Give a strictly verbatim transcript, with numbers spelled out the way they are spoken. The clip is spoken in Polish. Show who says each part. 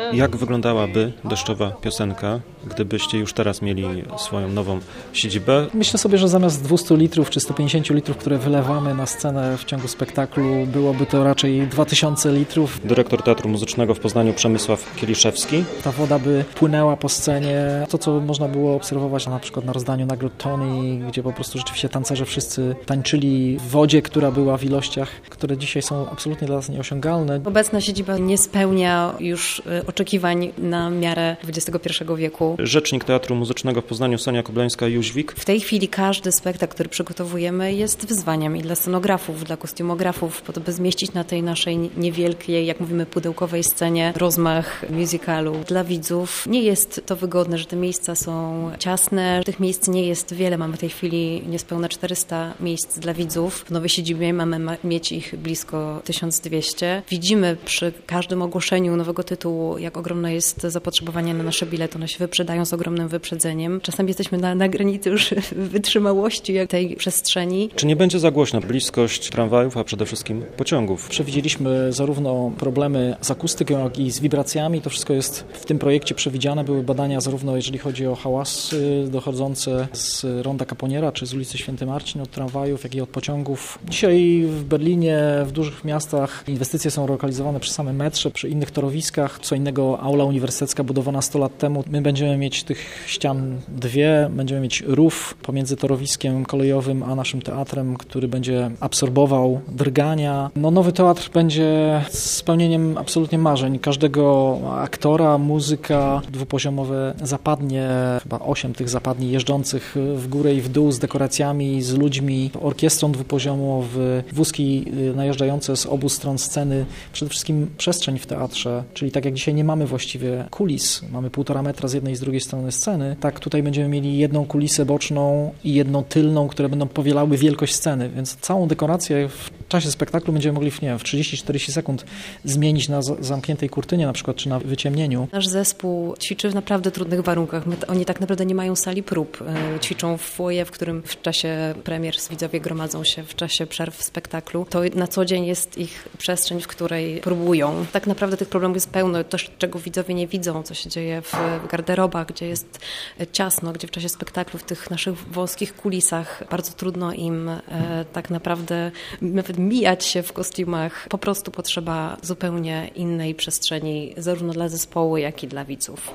Speaker 1: Jak wyglądałaby deszczowa piosenka, gdybyście już teraz mieli swoją nową siedzibę?
Speaker 2: Myślę sobie, że zamiast dwieście litrów czy sto pięćdziesiąt litrów, które wylewamy na scenę w ciągu spektaklu, byłoby to raczej dwa tysiące litrów.
Speaker 1: Dyrektor Teatru Muzycznego w Poznaniu Przemysław Kieliszewski.
Speaker 2: Ta woda by płynęła po scenie. To, co można było obserwować na przykład na rozdaniu nagród Tony, gdzie po prostu rzeczywiście tancerze wszyscy tańczyli w wodzie, która była w ilościach, które dzisiaj są absolutnie dla nas nieosiągalne.
Speaker 3: Obecna siedziba nie spełnia już oczekiwań na miarę dwudziestego pierwszego wieku.
Speaker 1: Rzecznik Teatru Muzycznego w Poznaniu Sonia Kobleńska-Jóźwik.
Speaker 3: W tej chwili każdy spektakl, który przygotowujemy, jest wyzwaniem i dla scenografów, dla kostiumografów, po to, by zmieścić na tej naszej niewielkiej, jak mówimy, pudełkowej scenie rozmach musicalu. Dla widzów nie jest to wygodne, że te miejsca są ciasne, tych miejsc nie jest wiele. Mamy w tej chwili niespełna czterysta miejsc dla widzów. W nowej siedzibie mamy ma- mieć ich blisko tysiąc dwieście. Widzimy przy każdym ogłoszeniu nowego tytułu, jak ogromne jest zapotrzebowanie na nasze bilety. One się wyprzedają z ogromnym wyprzedzeniem. Czasami jesteśmy na, na granicy już wytrzymałości tej przestrzeni.
Speaker 1: Czy nie będzie za głośna bliskość tramwajów, a przede wszystkim pociągów?
Speaker 2: Przewidzieliśmy zarówno problemy z akustyką, jak i z wibracjami. To wszystko jest w tym projekcie przewidziane. Były badania zarówno jeżeli chodzi o hałasy dochodzące z Ronda Caponiera czy z ulicy Święty Marcin od tramwajów, jak i od pociągów. Dzisiaj w Berlinie, w dużych miastach inwestycje są lokalizowane przy samym metrze, przy innych torowiskach. Co innego aula uniwersytecka budowana sto lat temu. My będziemy mieć tych ścian dwie, będziemy mieć rów pomiędzy torowiskiem kolejowym a naszym teatrem, który będzie absorbował drgania. No, nowy teatr będzie spełnieniem absolutnie marzeń każdego aktora, muzyka, dwupoziomowe zapadnie, chyba osiem tych zapadni jeżdżących w górę i w dół z dekoracjami, z ludźmi, orkiestrą dwupoziomowy, wózki najeżdżające z obu stron sceny. Przede wszystkim przestrzeń w teatrze, czyli tak jak dzisiaj nie mamy właściwie kulis, mamy półtora metra z jednej i z drugiej strony sceny, tak tutaj będziemy mieli jedną kulisę boczną i jedną tylną, które będą powielały wielkość sceny, więc całą dekorację w czasie spektaklu będziemy mogli w, nie wiem, w trzydzieści czterdzieści sekund zmienić na zamkniętej kurtynie na przykład, czy na wyciemnieniu.
Speaker 3: Nasz zespół ćwiczy w naprawdę trudnych warunkach. My, oni tak naprawdę nie mają sali prób. E, ćwiczą w foyer, w którym w czasie premier widzowie gromadzą się, w czasie przerw w spektaklu. To na co dzień jest ich przestrzeń, w której próbują. Tak naprawdę tych problemów jest pełno. To, czego widzowie nie widzą, co się dzieje w garderobach, gdzie jest ciasno, gdzie w czasie spektaklu w tych naszych wąskich kulisach bardzo trudno im e, tak naprawdę nawet mijać się w kostiumach. Po prostu potrzeba zupełnie innej przestrzeni, zarówno dla zespołu, jak i dla widzów.